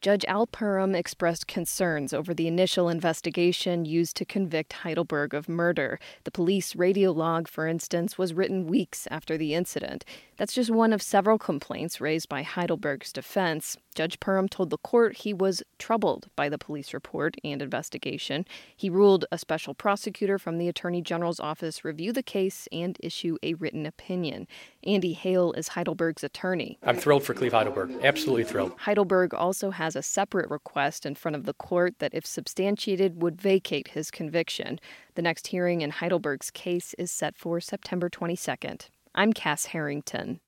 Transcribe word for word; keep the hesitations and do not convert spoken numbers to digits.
Judge Al Perham expressed concerns over the initial investigation used to convict Heidelberg of murder. The police radio log, for instance, was written weeks after the incident. That's just one of several complaints raised by Heidelberg's defense. Judge Perham told the court he was troubled by the police report and investigation. He ruled a special prosecutor from the Attorney General's office review the case and issue a written opinion. Andy Hale is Heidelberg's attorney. I'm thrilled for Cleve Heidelberg. Absolutely thrilled. Heidelberg also has a separate request in front of the court that, if substantiated, would vacate his conviction. The next hearing in Heidelberg's case is set for September twenty-second. I'm Cass Harrington.